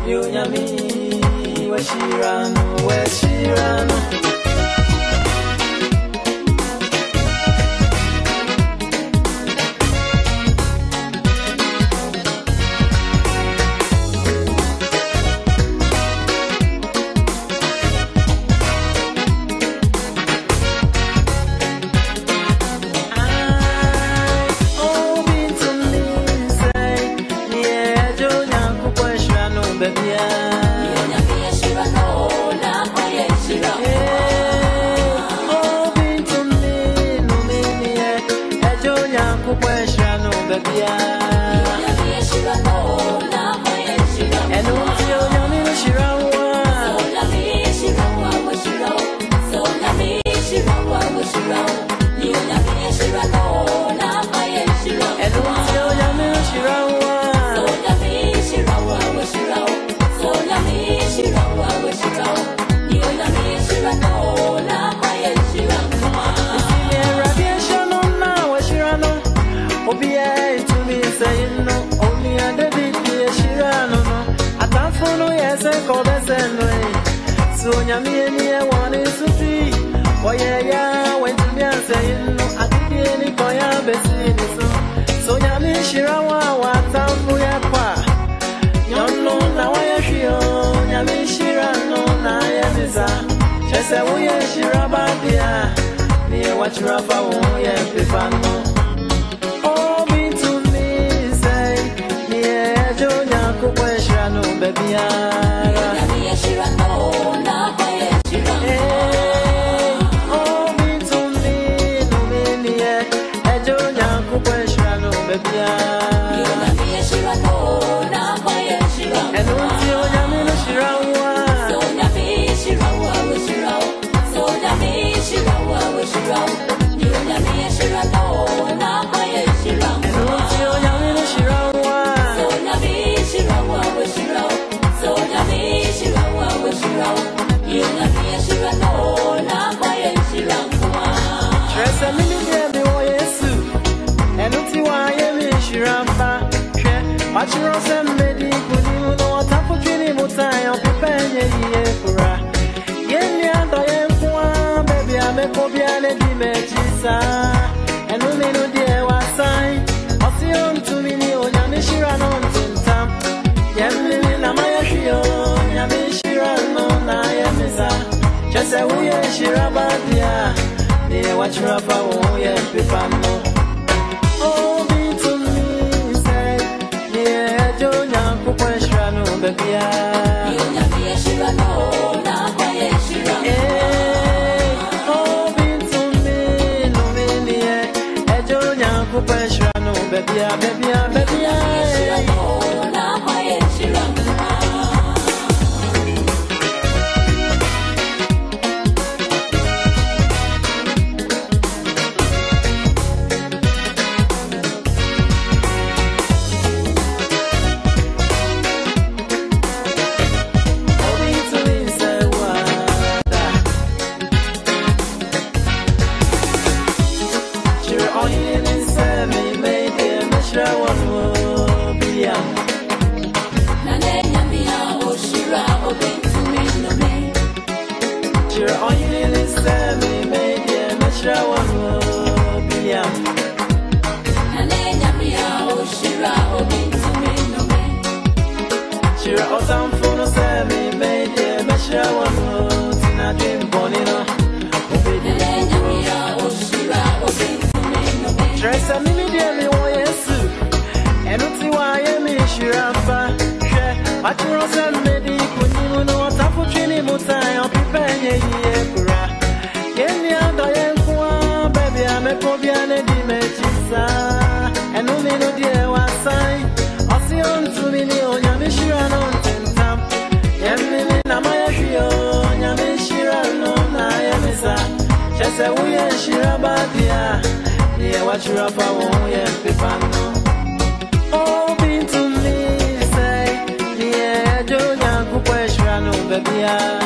Yonyami, Weshirano. So Yami one is to see. Oh yeah, when to me and saying no, I did any koya beside so Yami Shirawa, what time for your pa? Yon no, now I feel Yami Shirano, Nayamiza. She said, we are Shirabadia, near what you're about, oh yeah, Pifano. Oh, be to me, say, near Jonia Kukweshano, baby. Watching some medi, could you know what I'm for training more time? Prepare ye for a Yenya, baby, I make Obiane di Mechisa, and no me no dear was sign. I'll see on to me, Yamishirano, Tintam, Yamini, Namayashio, Yamishirano, Nayamisa, just a way, Shirabadia, near what you're about, oh, yeah, Pipano. What you're up, I won't yet be found. Oh, be to me, say, yeah, Jonia Kukweshano, baby.